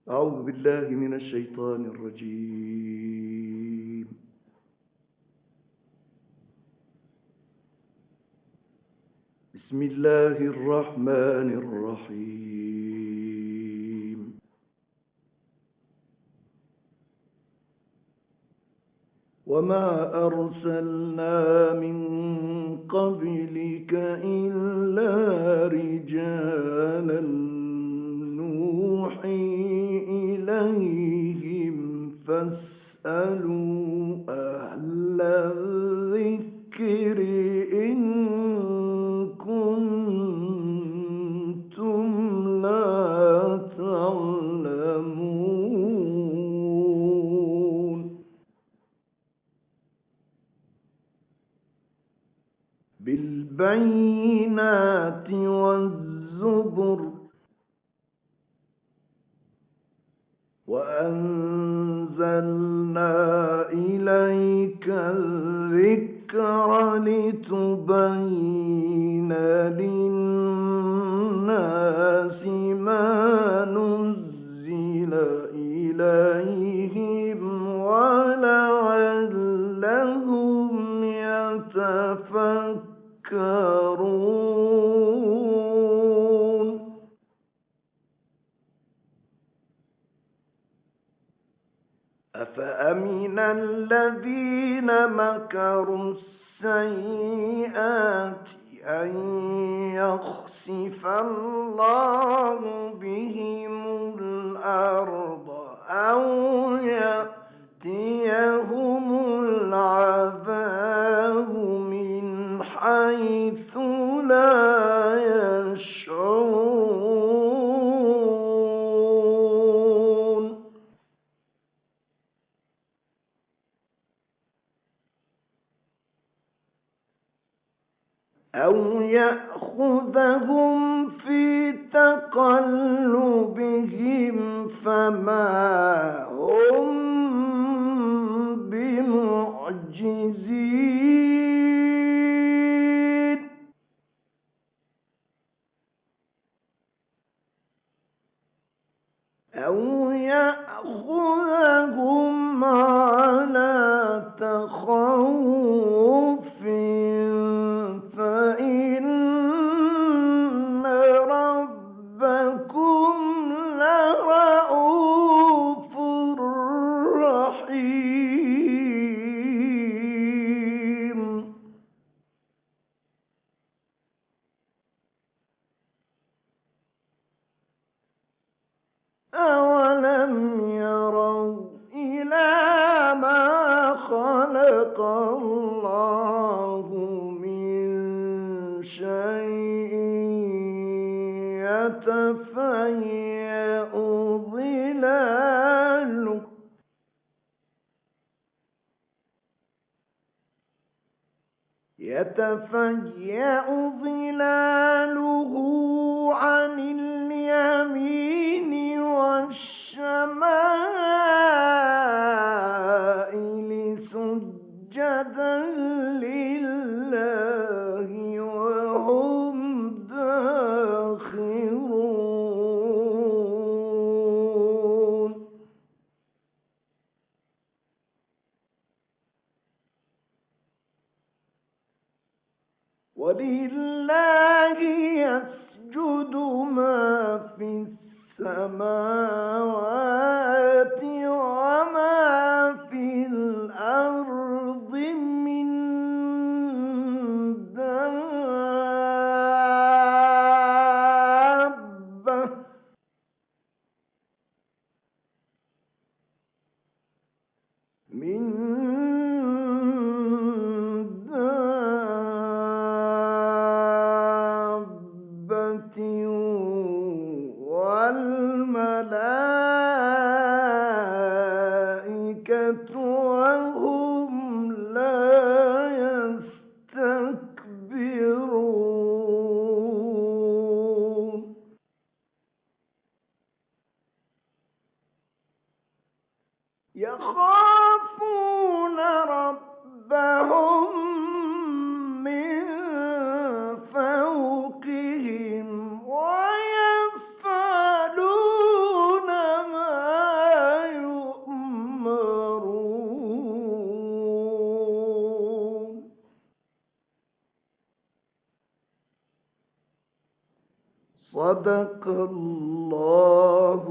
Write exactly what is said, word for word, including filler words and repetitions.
أعوذ بالله من الشيطان الرجيم. بسم الله الرحمن الرحيم. وما أرسلنا من قبلك إلا رجالا نوحي إليهم فاسألوا أهل الذكر إن كنتم لا تعلمون. بالبينات والزبر وأنزلنا إليك الذكر لتبين للناس ما نزل إليهم ولعلهم يتفكرون. أفأمن الذين مكروا السيئات أن يخسف الله بهم الأرض أو يأتيهم العذاب من حيث لا يشعرون. أو يأخذهم في تقلبهم فما هم بمعجزين. أو يأخذهم على تخوف فإن ربكم لرءوف رحيم. أولم يروا إلى ما خلق الله من شيء يتفيأ ظلاله يتفيأ ظلاله عن اليمين والشمائل سجدا لله وهم داخرون. ولله يسجد ما في السماوات وما في الأرض من دابة من دابة والملائكة وهم لا يستكبرون. يخافون ربهم من فوقهم ويفعلون ما صدق الله